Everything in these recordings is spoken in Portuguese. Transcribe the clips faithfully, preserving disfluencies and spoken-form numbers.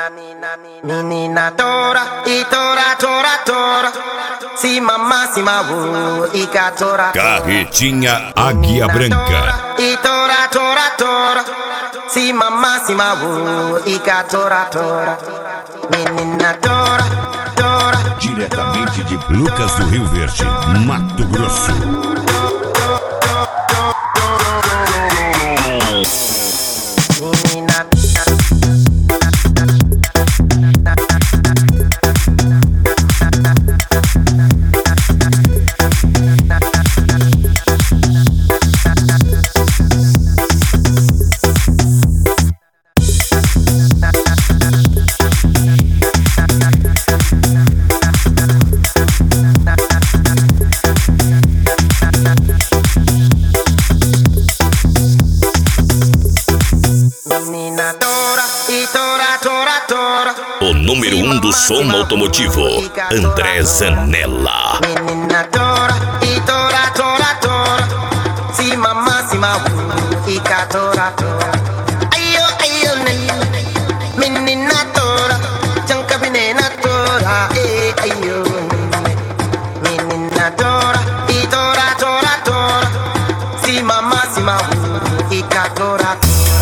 Menina tora, e tora, tora, tora. Se mamá, se maú, e catora. Carretinha Águia Branca. E tora, tora, tora. Se mamá, se maú, e catora, tora. Menina tora, tora. Diretamente de Lucas do Rio Verde, Mato Grosso. Menina Menina tora, e tora, tora, tora. O número um do som automotivo, André Zanella. Menina tora, e tora, tora, tora. Se mamá, se maú, e catora, tora. Ayo, ayo, menina tora, chanca menina tora, eh, ayo. Menina tora, e tora, tora, tora. Se mamá, se maú, e catora, tora.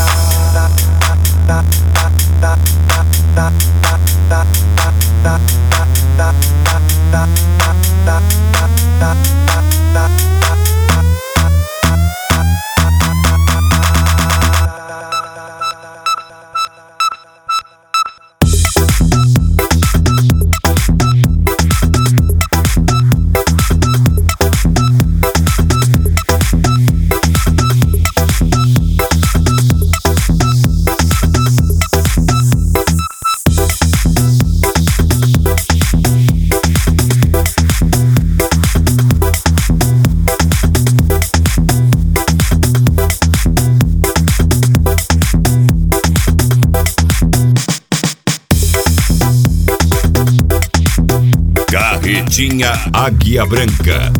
Carretinha Águia Branca.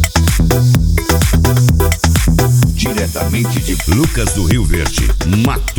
Diretamente de Lucas do Rio Verde, Mato